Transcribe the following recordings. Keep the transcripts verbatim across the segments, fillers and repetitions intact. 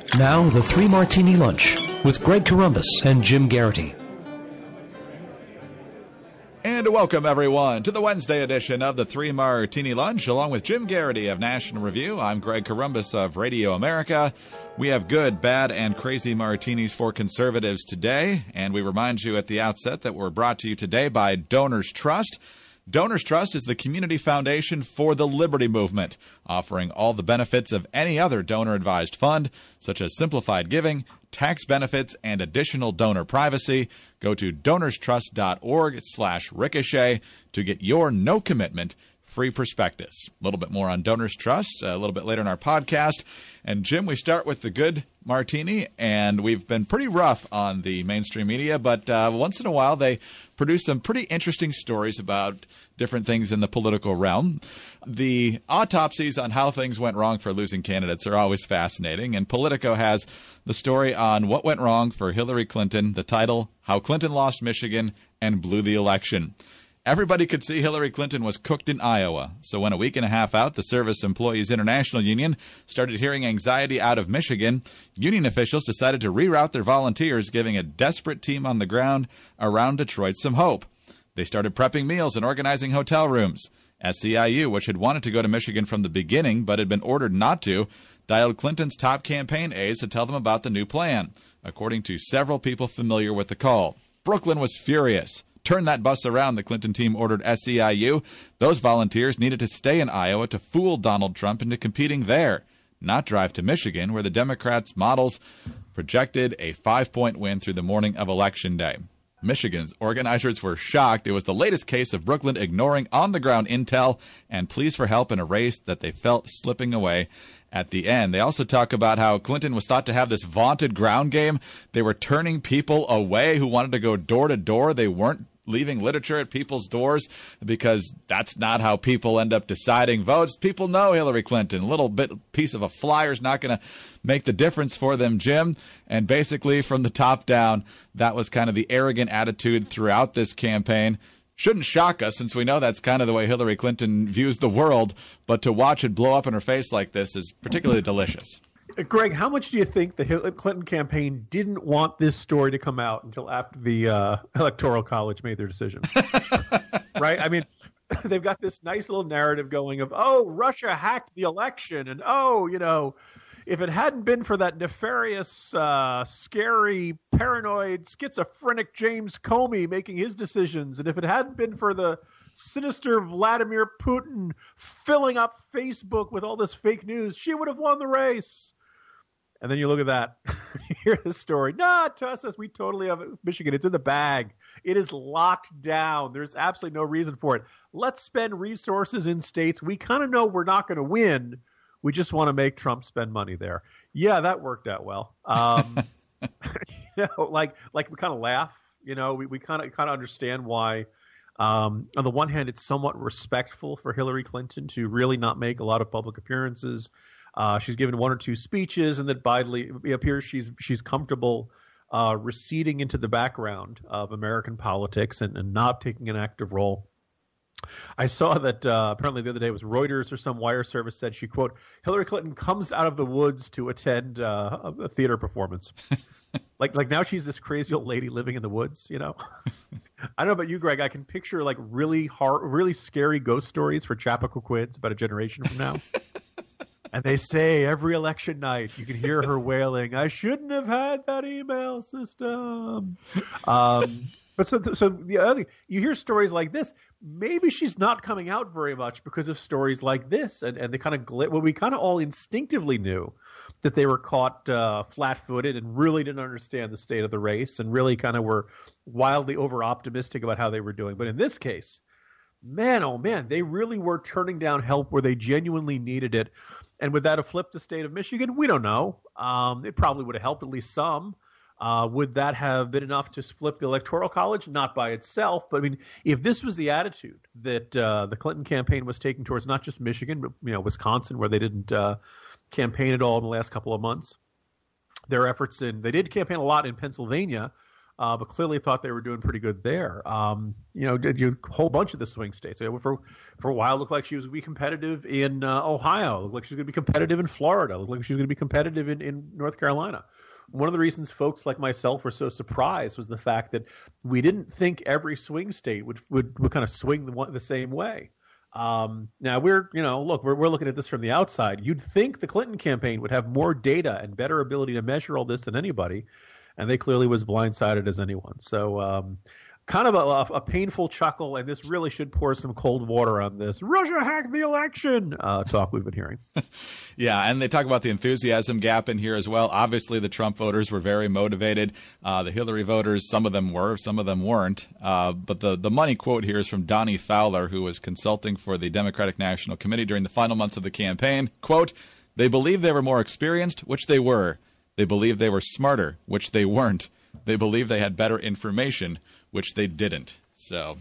Now, the Three Martini Lunch with Greg Corombos and Jim Garrity. And welcome, everyone, to the Wednesday edition of the Three Martini Lunch, along with Jim Garrity of National Review. I'm Greg Corombos of Radio America. We have good, bad, and crazy martinis for conservatives today, and we remind you at the outset that we're brought to you today by Donors Trust. Donors Trust is the community foundation for the Liberty Movement, offering all the benefits of any other donor-advised fund, such as simplified giving, tax benefits, and additional donor privacy. Go to donorstrust.org slash ricochet to get your no-commitment free prospectus. A little bit more on Donors Trust a little bit later in our podcast. And, Jim, we start with the good martini, and we've been pretty rough on the mainstream media, but uh, once in a while they produce some pretty interesting stories about different things in the political realm. The autopsies on how things went wrong for losing candidates are always fascinating, and Politico has the story on what went wrong for Hillary Clinton, the title, How Clinton Lost Michigan and Blew the Election. Everybody could see Hillary Clinton was cooked in Iowa. So when a week and a half out, the Service Employees International Union started hearing anxiety out of Michigan, union officials decided to reroute their volunteers, giving a desperate team on the ground around Detroit some hope. They started prepping meals and organizing hotel rooms. S E I U, which had wanted to go to Michigan from the beginning but had been ordered not to, dialed Clinton's top campaign aides to tell them about the new plan, according to several people familiar with the call. Brooklyn was furious. Turn that bus around, the Clinton team ordered S E I U. Those volunteers needed to stay in Iowa to fool Donald Trump into competing there, not drive to Michigan, where the Democrats' models projected a five-point win through the morning of Election Day. Michigan's organizers were shocked. It was the latest case of Brooklyn ignoring on-the-ground intel and pleas for help in a race that they felt slipping away at the end. They also talk about how Clinton was thought to have this vaunted ground game. They were turning people away who wanted to go door to door. They weren't leaving literature at people's doors because that's not how people end up deciding votes. People know Hillary Clinton. A little bit piece of a flyer is not going to make the difference for them, Jim. And basically from the top down, that was kind of the arrogant attitude throughout this campaign. Shouldn't shock us since we know that's kind of the way Hillary Clinton views the world, but to watch it blow up in her face like this is particularly delicious. Greg, how much do you think the Hillary Clinton campaign didn't want this story to come out until after the uh, Electoral College made their decision? Right? I mean, they've got this nice little narrative going of, oh, Russia hacked the election, and oh, you know, if it hadn't been for that nefarious, uh, scary, paranoid, schizophrenic James Comey making his decisions, and if it hadn't been for the sinister Vladimir Putin filling up Facebook with all this fake news, she would have won the race. And then you look at that, you hear this story. Nah, Tussas, we totally have it. Michigan. It's in the bag. It is locked down. There's absolutely no reason for it. Let's spend resources in states we kind of know we're not going to win. We just want to make Trump spend money there. Yeah, that worked out well. Um, you know, like like we kind of laugh. You know, we we kind of kind of understand why. Um, on the one hand, it's somewhat respectful for Hillary Clinton to really not make a lot of public appearances. Uh, she's given one or two speeches, and that Biden, it appears she's she's comfortable uh, receding into the background of American politics and, and not taking an active role. I saw that uh, apparently the other day it was Reuters or some wire service said she, quote, Hillary Clinton comes out of the woods to attend uh, a theater performance. like like now she's this crazy old lady living in the woods, you know. I don't know about you, Greg. I can picture like really hard, really scary ghost stories for Chappaqua Quids about a generation from now. And they say every election night you can hear her wailing, I shouldn't have had that email system. Um, but so, so the other thing, you hear stories like this. Maybe she's not coming out very much because of stories like this. And, and they kind of, gl- well, we kind of all instinctively knew that they were caught uh, flat-footed and really didn't understand the state of the race and really kind of were wildly over-optimistic about how they were doing. But in this case, man, oh man, they really were turning down help where they genuinely needed it. And would that have flipped the state of Michigan? We don't know. Um, it probably would have helped at least some. Uh, would that have been enough to flip the Electoral College? Not by itself. But I mean, if this was the attitude that uh, the Clinton campaign was taking towards not just Michigan, but you know, Wisconsin, where they didn't uh, campaign at all in the last couple of months, their efforts in – they did campaign a lot in Pennsylvania, uh, but clearly thought they were doing pretty good there. Um, you know, did you a whole bunch of the swing states. For for a while, it looked like she was going to be competitive in uh, Ohio. It looked like she was going to be competitive in Florida. It looked like she was going to be competitive in, in North Carolina. One of the reasons folks like myself were so surprised was the fact that we didn't think every swing state would would, would kind of swing the, one, the same way. Um, now we're, you know, look, we're, we're looking at this from the outside. You'd think the Clinton campaign would have more data and better ability to measure all this than anybody, and they clearly was blindsided as anyone. So, um, kind of a, a painful chuckle, and this really should pour some cold water on this Russia hacked the election uh, talk we've been hearing. Yeah, and they talk about the enthusiasm gap in here as well. Obviously, the Trump voters were very motivated. Uh, the Hillary voters, some of them were, some of them weren't. Uh, but the, the money quote here is from Donnie Fowler, who was consulting for the Democratic National Committee during the final months of the campaign. Quote, "They believed they were more experienced, which they were. They believed they were smarter, which they weren't. They believed they had better information, which they didn't." So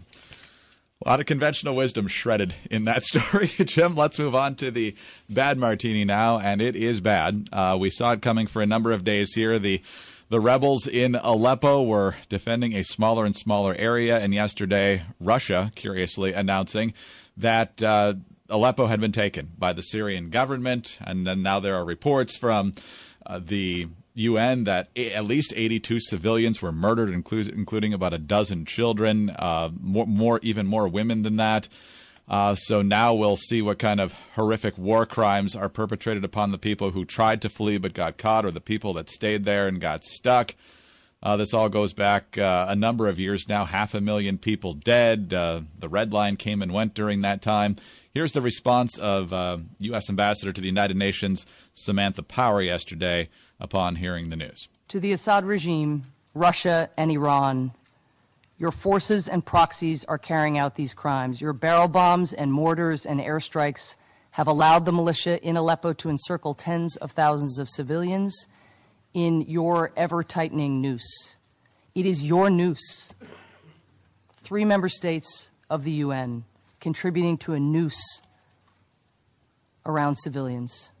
a lot of conventional wisdom shredded in that story. Jim, let's move on to the bad martini now, and it is bad. Uh, we saw it coming for a number of days here. The the rebels in Aleppo were defending a smaller and smaller area, and yesterday Russia, curiously, announcing that uh, Aleppo had been taken by the Syrian government, and then now there are reports from uh, the U N that at least eighty-two civilians were murdered, including about a dozen children, uh, more, more, even more women than that. Uh, so now we'll see what kind of horrific war crimes are perpetrated upon the people who tried to flee but got caught, or the people that stayed there and got stuck. Uh, this all goes back uh, a number of years now. Half a million people dead. Uh, the Red Line came and went during that time. Here's the response of uh, U S Ambassador to the United Nations, Samantha Power, yesterday upon hearing the news. To the Assad regime, Russia and Iran, your forces and proxies are carrying out these crimes. Your barrel bombs and mortars and airstrikes have allowed the militia in Aleppo to encircle tens of thousands of civilians in your ever-tightening noose. It is your noose. Three member states of the U N contributing to a noose around civilians.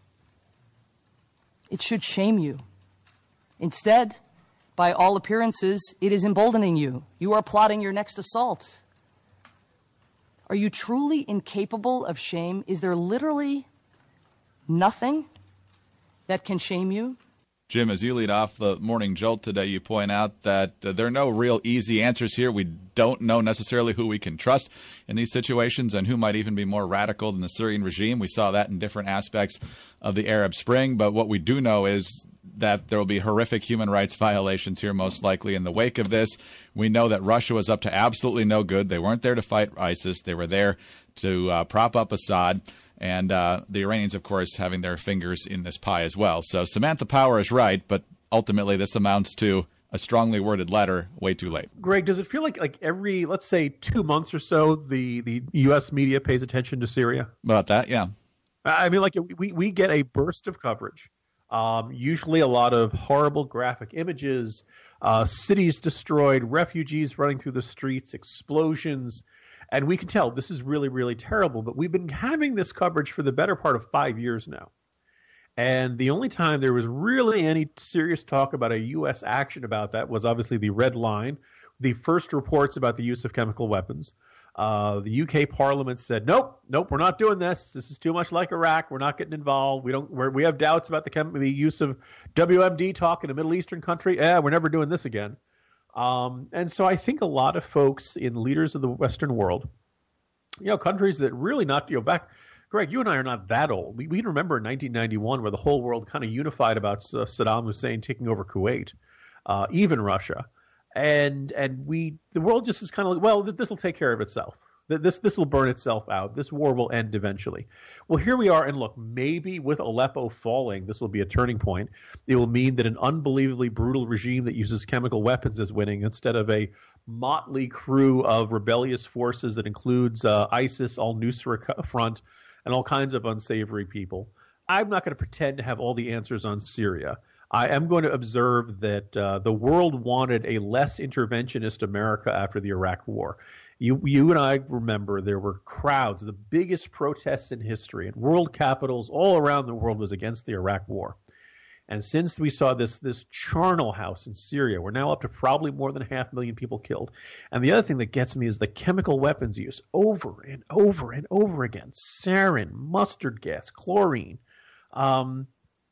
It should shame you. Instead, by all appearances, it is emboldening you. You are plotting your next assault. Are you truly incapable of shame? Is there literally nothing that can shame you? Jim, as you lead off the Morning Jolt today, you point out that uh, there are no real easy answers here. We don't know necessarily who we can trust in these situations and who might even be more radical than the Syrian regime. We saw that in different aspects of the Arab Spring. But what we do know is that there will be horrific human rights violations here, most likely in the wake of this. We know that Russia was up to absolutely no good. They weren't there to fight ISIS. They were there to uh, prop up Assad. And uh, the Iranians, of course, having their fingers in this pie as well. So Samantha Power is right, but ultimately this amounts to a strongly worded letter way too late. Greg, does it feel like like every, let's say, two months or so, the, the U S media pays attention to Syria? About that, yeah. I mean, like we, we get a burst of coverage. Um, usually a lot of horrible graphic images, uh, cities destroyed, refugees running through the streets, explosions. And we can tell this is really, really terrible. But we've been having this coverage for the better part of five years now. And the only time there was really any serious talk about a U S action about that was obviously the Red Line, the first reports about the use of chemical weapons. Uh, the U K Parliament said, nope, nope, we're not doing this. This is too much like Iraq. We're not getting involved. We don't. We're, we have doubts about the, chem- the use of W M D talk in a Middle Eastern country. Yeah, we're never doing this again. Um, and so I think a lot of folks in leaders of the Western world, you know, countries that really not, you know, back, Greg, you and I are not that old. We, we remember in nineteen ninety-one where the whole world kind of unified about uh, Saddam Hussein taking over Kuwait, uh, even Russia. And and we the world just is kind of like, well, this will take care of itself. This this will burn itself out. This war will end eventually. Well, here we are, and look, maybe with Aleppo falling, this will be a turning point. It will mean that an unbelievably brutal regime that uses chemical weapons is winning instead of a motley crew of rebellious forces that includes uh, ISIS, al-Nusra Front, and all kinds of unsavory people. I'm not going to pretend to have all the answers on Syria. I am going to observe that uh, the world wanted a less interventionist America after the Iraq War. You, you and I remember there were crowds, the biggest protests in history, and world capitals all around the world was against the Iraq War. And since we saw this this charnel house in Syria, we're now up to probably more than half a million people killed. And the other thing that gets me is the chemical weapons use over and over and over again. Sarin, mustard gas, chlorine. Um,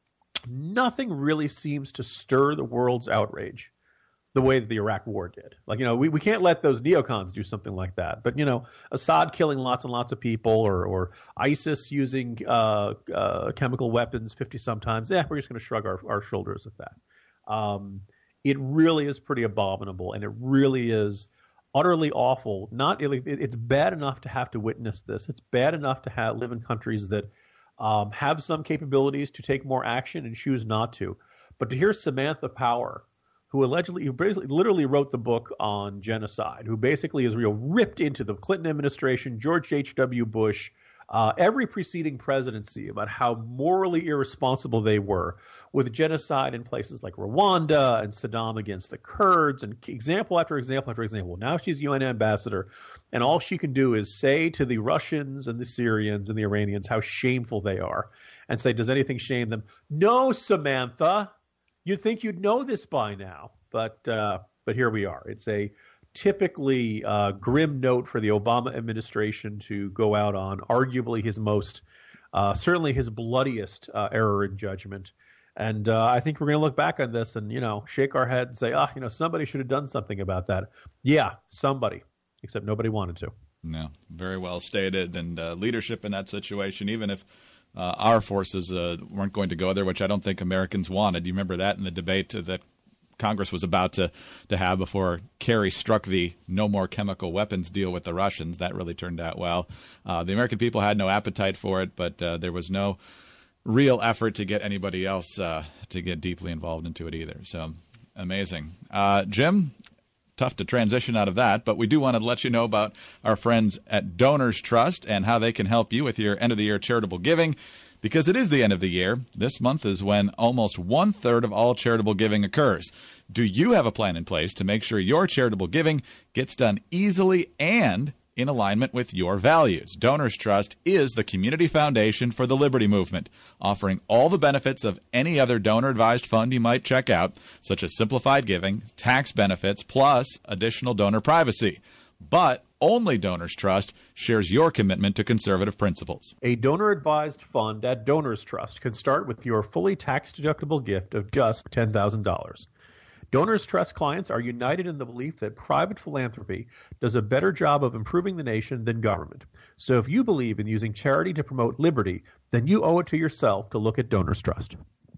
nothing really seems to stir the world's outrage the way that the Iraq War did. Like, you know, we, we can't let those neocons do something like that. But, you know, Assad killing lots and lots of people, or or ISIS using uh, uh, chemical weapons fifty sometimes, yeah, we're just going to shrug our, our shoulders at that. Um, it really is pretty abominable, and it really is utterly awful. Not it, It's bad enough to have to witness this. It's bad enough to have, live in countries that um, have some capabilities to take more action and choose not to. But to hear Samantha Power, who allegedly, who basically, literally wrote the book on genocide, who basically is real ripped into the Clinton administration, George H W. Bush, uh, every preceding presidency about how morally irresponsible they were with genocide in places like Rwanda and Saddam against the Kurds, and example after example after example. Now she's U N ambassador, and all she can do is say to the Russians and the Syrians and the Iranians how shameful they are, and say, does anything shame them? No, Samantha. You'd think you'd know this by now, but uh, but here we are. It's a typically uh, grim note for the Obama administration to go out on, arguably his most, uh, certainly his bloodiest uh, error in judgment. And uh, I think we're going to look back on this and, you know, shake our head and say, ah, you know, somebody should have done something about that. Yeah, somebody, except nobody wanted to. No, very well stated. And uh, leadership in that situation, even if Uh, our forces uh, weren't going to go there, which I don't think Americans wanted. You remember that in the debate that Congress was about to, to have before Kerry struck the no more chemical weapons deal with the Russians. That really turned out well. Uh, the American people had no appetite for it, but uh, there was no real effort to get anybody else uh, to get deeply involved into it either. So amazing. Uh, Jim? Tough to transition out of that, but we do want to let you know about our friends at Donors Trust and how they can help you with your end-of-the-year charitable giving, because it is the end of the year. This month is when almost one-third of all charitable giving occurs. Do you have a plan in place to make sure your charitable giving gets done easily and in alignment with your values? Donors Trust is the community foundation for the Liberty Movement, offering all the benefits of any other donor-advised fund you might check out, such as simplified giving, tax benefits, plus additional donor privacy. But only Donors Trust shares your commitment to conservative principles. A donor-advised fund at Donors Trust can start with your fully tax-deductible gift of just ten thousand dollars. Donors Trust clients are united in the belief that private philanthropy does a better job of improving the nation than government. So if you believe in using charity to promote liberty, then you owe it to yourself to look at Donors Trust.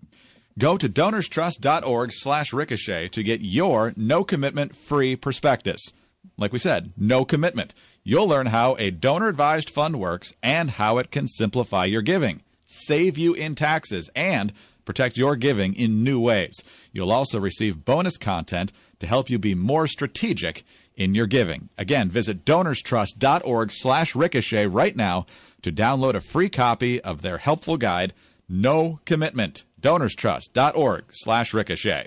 Go to donorstrust.org slash ricochet to get your no-commitment free prospectus. Like we said, no commitment. You'll learn how a donor-advised fund works and how it can simplify your giving, save you in taxes, and protect your giving in new ways. You'll also receive bonus content to help you be more strategic in your giving. Again, visit donorstrust.org slash ricochet right now to download a free copy of their helpful guide, No Commitment. donorstrust.org slash ricochet.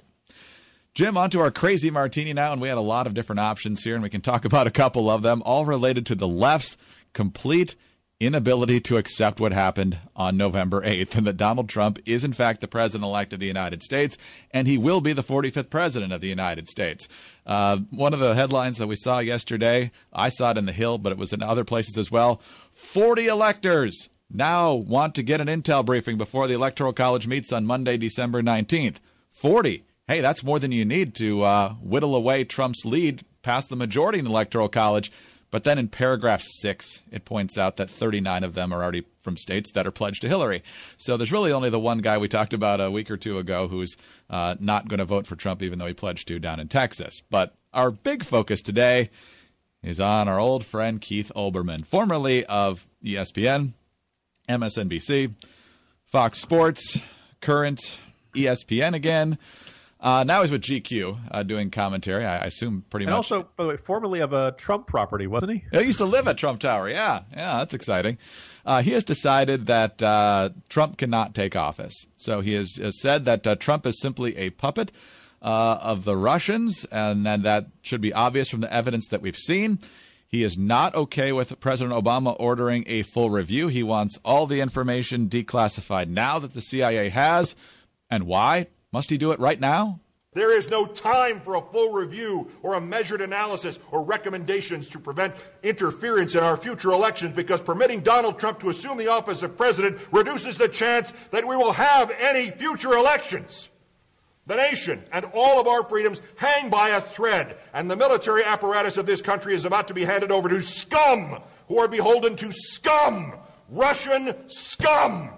Jim, on to our Crazy Martini now, and we had a lot of different options here, and we can talk about a couple of them, all related to the left's complete inability to accept what happened on November eighth, and that Donald Trump is, in fact, the president-elect of the United States, and he will be the forty-fifth president of the United States. Uh, one of the headlines that we saw yesterday, I saw it in The Hill, but it was in other places as well, forty electors now want to get an intel briefing before the Electoral College meets on Monday, December nineteenth. forty. Hey, that's more than you need to uh, whittle away Trump's lead past the majority in the Electoral College. But then in paragraph six, it points out that thirty-nine of them are already from states that are pledged to Hillary. So there's really only the one guy we talked about a week or two ago who's uh, not going to vote for Trump, even though he pledged to down in Texas. But our big focus today is on our old friend Keith Olbermann, formerly of E S P N, M S N B C, Fox Sports, current E S P N again. Uh, now he's with G Q uh, doing commentary, I assume pretty and much. And also, by the way, formerly of a Trump property, wasn't he? He used to live at Trump Tower, yeah. Yeah, that's exciting. Uh, he has decided that uh, Trump cannot take office. So he has, has said that uh, Trump is simply a puppet uh, of the Russians, and then that should be obvious from the evidence that we've seen. He is not okay with President Obama ordering a full review. He wants all the information declassified now that the C I A has. And why? Must he do it right now? There is no time for a full review or a measured analysis or recommendations to prevent interference in our future elections, because permitting Donald Trump to assume the office of president reduces the chance that we will have any future elections. The nation and all of our freedoms hang by a thread, and the military apparatus of this country is about to be handed over to scum who are beholden to scum, Russian scum.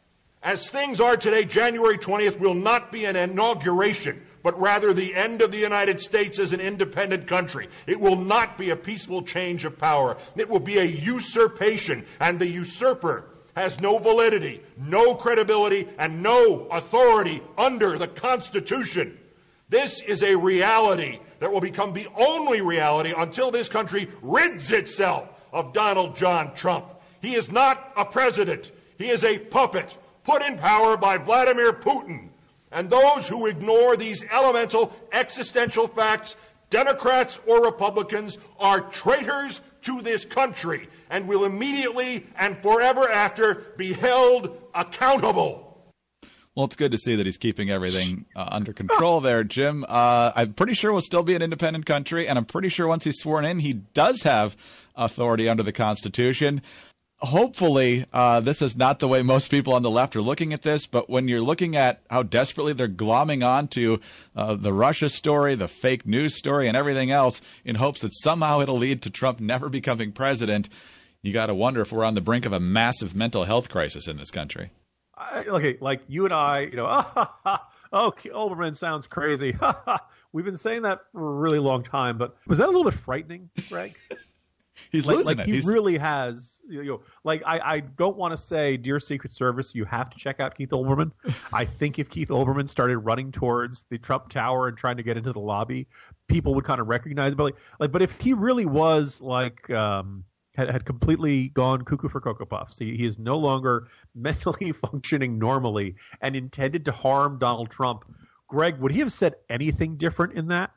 As things are today, January twentieth will not be an inauguration, but rather the end of the United States as an independent country. It will not be a peaceful change of power. It will be a usurpation, and the usurper has no validity, no credibility, and no authority under the Constitution. This is a reality that will become the only reality until this country rids itself of Donald John Trump. He is not a president. He is a puppet put in power by Vladimir Putin. And those who ignore these elemental existential facts, Democrats or Republicans, are traitors to this country and will immediately and forever after be held accountable. Well, it's good to see that he's keeping everything uh, under control there, Jim. Uh, I'm pretty sure we'll still be an independent country, and I'm pretty sure once he's sworn in, he does have authority under the Constitution. Hopefully, uh, this is not the way most people on the left are looking at this, but when you're looking at how desperately they're glomming on to uh, the Russia story, the fake news story, and everything else in hopes that somehow it'll lead to Trump never becoming president, you got to wonder if we're on the brink of a massive mental health crisis in this country. I, okay, like you and I, you know, oh, oh Olbermann sounds crazy. We've been saying that for a really long time, but was that a little bit frightening, Greg? He's like, losing like it. He He's... really has. You know, like I, I don't want to say, dear Secret Service, you have to check out Keith Olbermann. I think if Keith Olbermann started running towards the Trump Tower and trying to get into the lobby, people would kind of recognize. But like, like but if he really was like um, had, had completely gone cuckoo for Cocoa Puffs, he, he is no longer mentally functioning normally and intended to harm Donald Trump. Greg, would he have said anything different in that?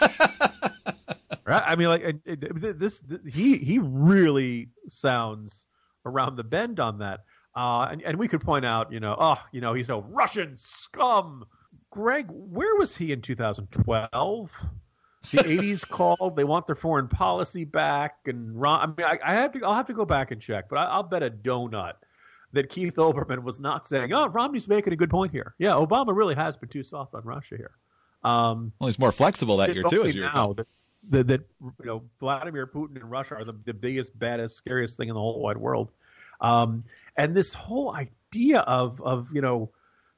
Right? I mean, like this, this, he he really sounds around the bend on that. Uh, and, and we could point out, you know, oh, you know, he's a Russian scum. Greg, where was he in two thousand twelve? The eighties called. They want their foreign policy back, and Ron, I mean, I, I have to. I'll have to go back and check, but I, I'll bet a donut that Keith Olbermann was not saying, "Oh, Romney's making a good point here." Yeah, Obama really has been too soft on Russia here. Um, well, he's more flexible that year too, as you now that, that, that you know Vladimir Putin and Russia are the, the biggest, baddest, scariest thing in the whole wide world. Um, and this whole idea of of you know,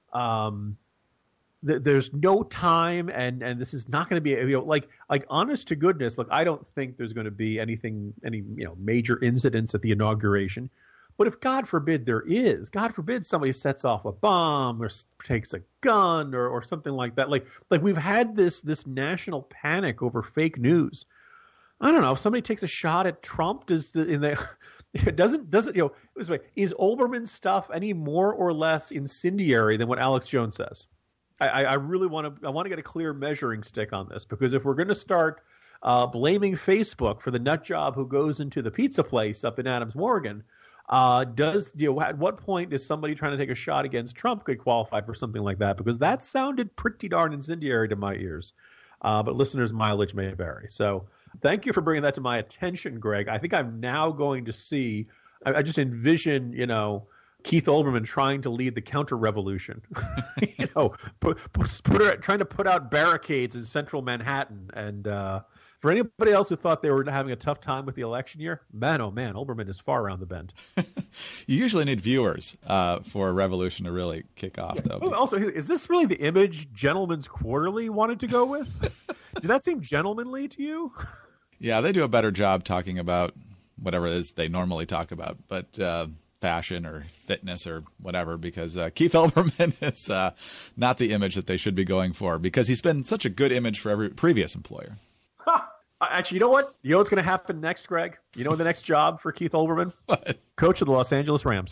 um, th- there's no time, and, and this is not going to be you know like like honest to goodness. Like I don't think there's going to be anything any you know major incidents at the inauguration. But if, God forbid, there is, God forbid somebody sets off a bomb or takes a gun or, or something like that. Like like we've had this this national panic over fake news. I don't know. If somebody takes a shot at Trump, does the in the it doesn't doesn't you know this way is Olbermann's stuff any more or less incendiary than what Alex Jones says? I, I, I really want to I want to get a clear measuring stick on this, because if we're going to start uh, blaming Facebook for the nut job who goes into the pizza place up in Adams Morgan. Uh, does you know at what point is somebody trying to take a shot against Trump could qualify for something like that? Because that sounded pretty darn incendiary to my ears. Uh, but listeners' mileage may vary. So thank you for bringing that to my attention, Greg. I think I'm now going to see. I, I just envision, you know, Keith Olbermann trying to lead the counter-revolution. you know, put, put, put, trying to put out barricades in central Manhattan. And uh, for anybody else who thought they were having a tough time with the election year, man, oh man, Olbermann is far around the bend. You usually need viewers uh, for a revolution to really kick off, though. Oh, also, is this really the image Gentleman's Quarterly wanted to go with? Did that seem gentlemanly to you? Yeah, they do a better job talking about whatever it is they normally talk about, but uh, fashion or fitness or whatever, because uh, Keith Olbermann is uh, not the image that they should be going for, because he's been such a good image for every previous employer. Actually, you know what? You know what's going to happen next, Greg? You know the next job for Keith Olbermann? What? Coach of the Los Angeles Rams.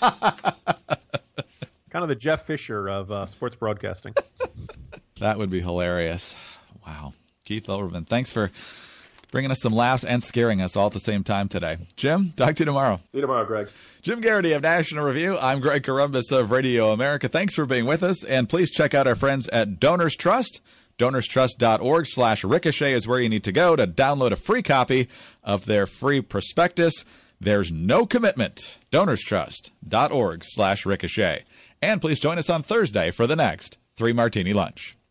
Kind of the Jeff Fisher of uh, sports broadcasting. That would be hilarious. Wow. Keith Olbermann, thanks for bringing us some laughs and scaring us all at the same time today. Jim, talk to you tomorrow. See you tomorrow, Greg. Jim Garrity of National Review. I'm Greg Corombos of Radio America. Thanks for being with us, and please check out our friends at Donors Trust. DonorsTrust.org slash Ricochet is where you need to go to download a free copy of their free prospectus. There's no commitment. DonorsTrust.org slash Ricochet. And please join us on Thursday for the next Three Martini Lunch.